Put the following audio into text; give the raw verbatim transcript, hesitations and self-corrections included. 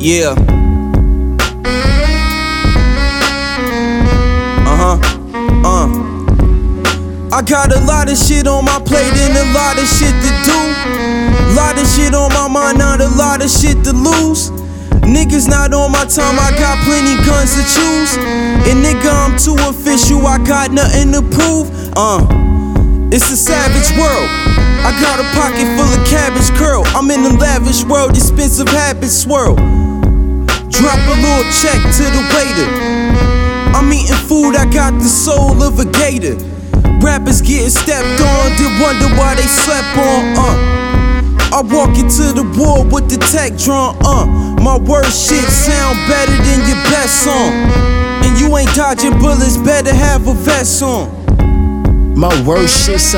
Yeah. Uh-huh. Uh. I got a lot of shit on my plate and a lot of shit to do. Lot of shit on my mind, not a lot of shit to lose. Niggas not on my time, I got plenty guns to choose. And nigga, I'm too official, I got nothing to prove. Uh, it's a savage world. I got a pocket full of cabbage curl. I'm in a lavish world, expensive habits swirl. Drop a little check to the waiter. I'm eating food, I got the soul of a gator. Rappers getting stepped on, did wonder why they slept on. Uh, I walk into the war with the tech drawn. Uh, my worst shit sound better than your best song. And you ain't dodging bullets, better have a vest on. My worst shit sound